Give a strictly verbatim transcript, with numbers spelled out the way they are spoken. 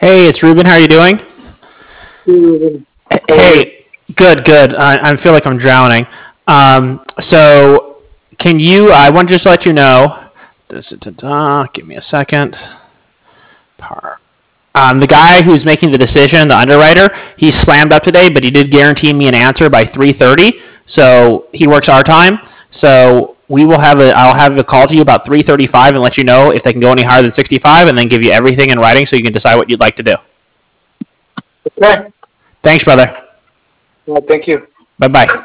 Hey, it's Ruben. How are you doing? Hey, good, good. I, I feel like I'm drowning. Um, so, can you? I want to just let you know. Give me a second. Par. Um, the guy who's making the decision, the underwriter, he slammed up today, but he did guarantee me an answer by three thirty. So he works our time. So we will have a. I'll have a call to you about three thirty-five and let you know if they can go any higher than sixty-five, and then give you everything in writing so you can decide what you'd like to do. Okay. Thanks, brother. Well, thank you. Bye bye.